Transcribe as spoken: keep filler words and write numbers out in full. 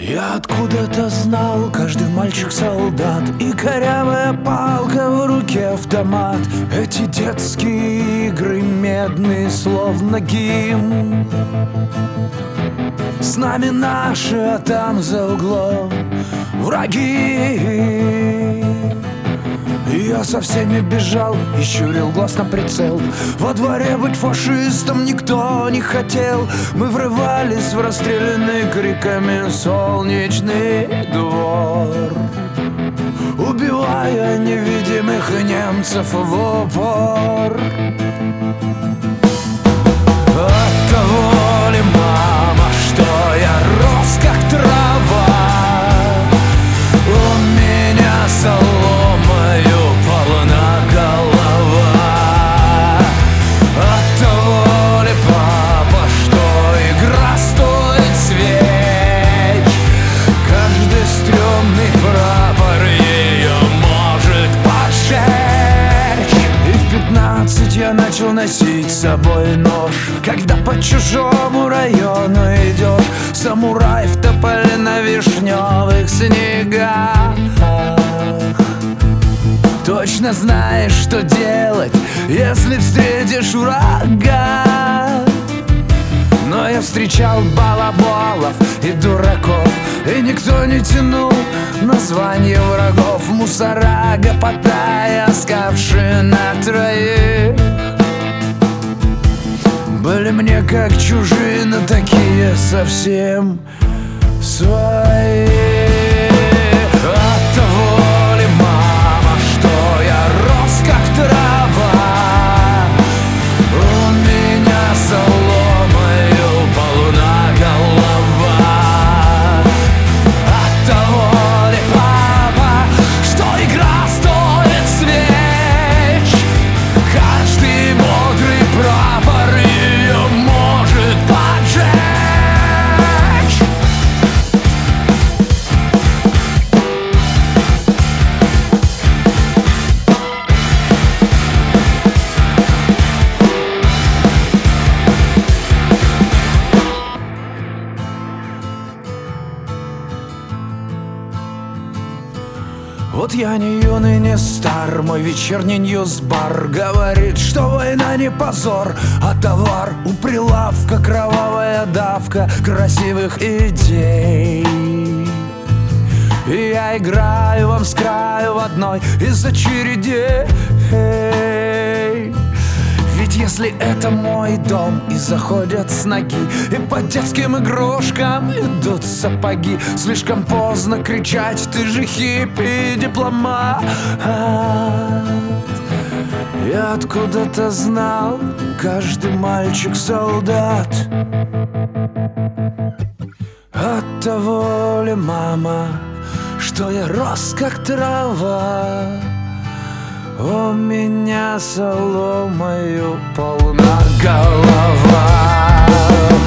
Я откуда-то знал, каждый мальчик-солдат, и корявая палка в руке автомат. Эти детские игры медные, словно гимн. С нами наши, а там за углом враги. Я со всеми бежал и щурил глаз на прицел. Во дворе быть фашистом никто не хотел. Мы врывались в расстрелянный криками солнечный двор, убивая невидимых немцев в упор. Оттого ли, мама, что я рос как трава? У меня соломою полна голова. Оттого ли, папа, что игра стоит свеч? Каждый стрёмный прапор ее может поджечь. И в пятнадцать я начал носить с собой нож, когда по чужому району идешь, самурай в тополе на вишневых снегах. Точно знаешь, что делать, если встретишь врага. Но я встречал балаболов и дураков, и никто не тянул название врагов. Мусора, гопотая, скавшие на троих, были мне как чужие, но такие совсем свои. Оттого ли, мама, что я рос как трава? У меня соломою полна голова. Оттого ли, папа, что игра стоит свеч? Каждый бодрый прапор ее может поджечь. Вот я не юный, не стар, мой вечерний ньюсбар говорит, что война не позор, а товар. У прилавка кровавая давка красивых идей. И я играю вам с краю в одной из очередей. Ведь если это мой дом и заходят с ноги, и по детским игрушкам идут сапоги, слишком поздно кричать: ты же хиппи, дипломат. Я откуда-то знал, каждый мальчик-солдат. Оттого ли, мама, что я рос как трава? У меня соломою полна голова.